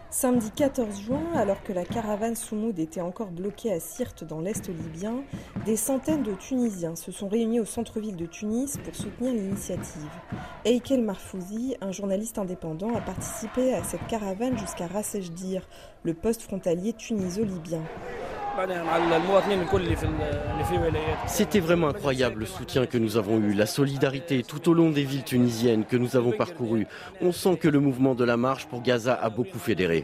Samedi 14 juin, alors que la caravane Soumoud était encore bloquée à Sirte dans l'est libyen, des centaines de Tunisiens se sont réunis au centre-ville de Tunis pour soutenir l'initiative. Eikel Marfouzi, un journaliste indépendant, a participé à cette caravane jusqu'à Ras Ejdir, le poste frontalier tuniso-libyen. C'était vraiment incroyable le soutien que nous avons eu, la solidarité tout au long des villes tunisiennes que nous avons parcourues. On sent que le mouvement de la marche pour Gaza a beaucoup fédéré.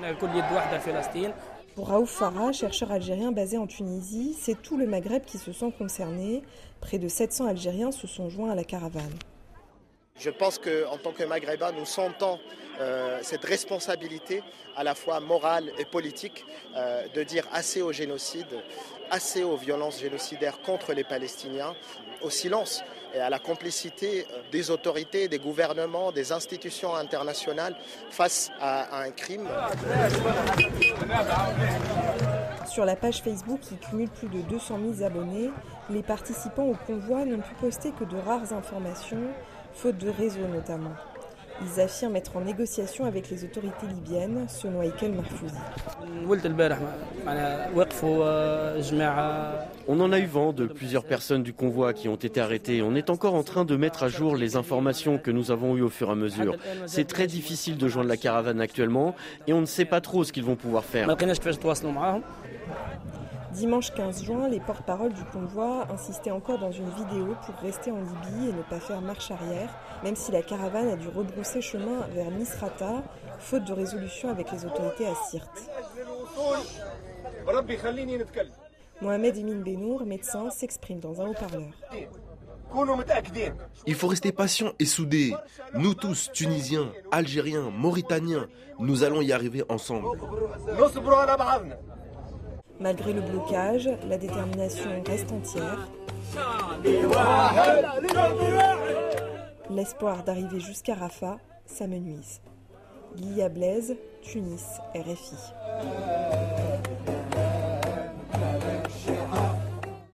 Pour Raouf Farah, chercheur algérien basé en Tunisie, c'est tout le Maghreb qui se sent concerné. Près de 700 Algériens se sont joints à la caravane. Je pense qu'en tant que Maghrébins, nous sentons cette responsabilité à la fois morale et politique de dire assez au génocide, assez aux violences génocidaires contre les Palestiniens, au silence et à la complicité des autorités, des gouvernements, des institutions internationales face à un crime. Sur la page Facebook qui cumule plus de 200 000 abonnés, les participants au convoi n'ont pu poster que de rares informations, faute de réseau notamment. Ils affirment être en négociation avec les autorités libyennes, selon Eikel Marfouzi. On en a eu vent de plusieurs personnes du convoi qui ont été arrêtées. On est encore en train de mettre à jour les informations que nous avons eues au fur et à mesure. C'est très difficile de joindre la caravane actuellement et on ne sait pas trop ce qu'ils vont pouvoir faire. Dimanche 15 juin, les porte-paroles du convoi insistaient encore dans une vidéo pour rester en Libye et ne pas faire marche arrière, même si la caravane a dû rebrousser chemin vers Misrata, faute de résolution avec les autorités à Sirte. Mohamed Emin Benour, médecin, s'exprime dans un haut-parleur. Il faut rester patient et soudé. Nous tous, Tunisiens, Algériens, Mauritaniens, nous allons y arriver ensemble. Malgré le blocage, la détermination reste entière. L'espoir d'arriver jusqu'à Rafah s'amenuise. Lilia Blaise, Tunis, RFI.